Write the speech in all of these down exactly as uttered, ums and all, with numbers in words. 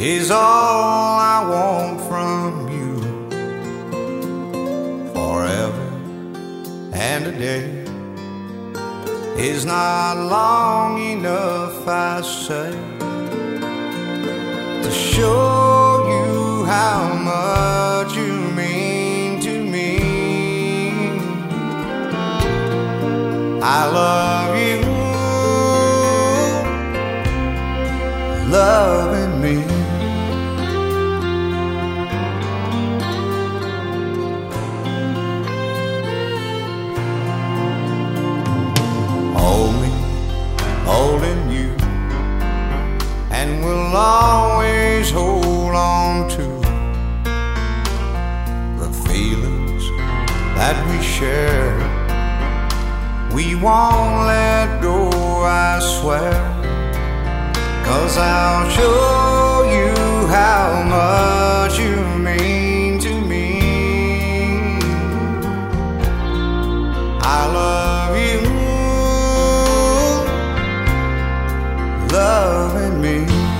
is all I want from you. Forever and a day is not long enough, I say, to show you how much you mean to me. I love you, loving me. Hold me, holding you, and we'll always hold on to the feelings that we share. We won't let go, I swear, 'cause I'll show you how much you mean to me. I love you, loving me.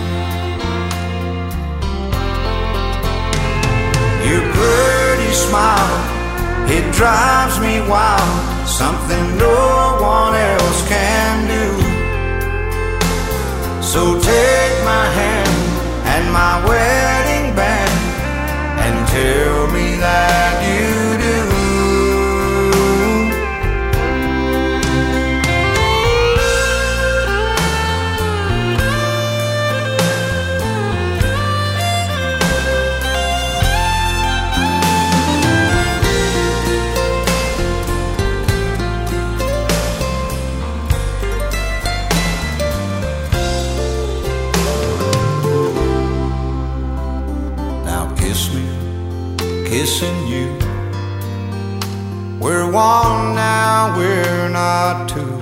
Your pretty smile, it drives me wild, something no one else can do. So take my hand and my wedding band and tell me that you do. Kissing you, we're one now, we're not two.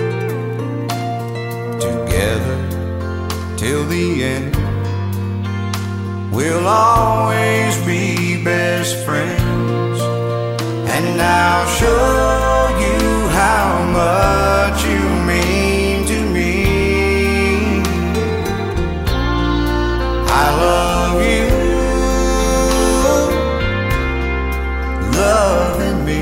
Together till the end, we'll always be best friends. And I'll show you how much you mean to me. I love you, loving me.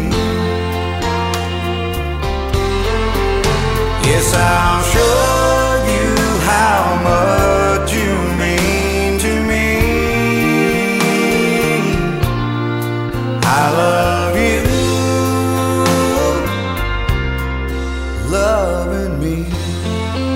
Yes, I'll show you how much you mean to me. I love you, loving me.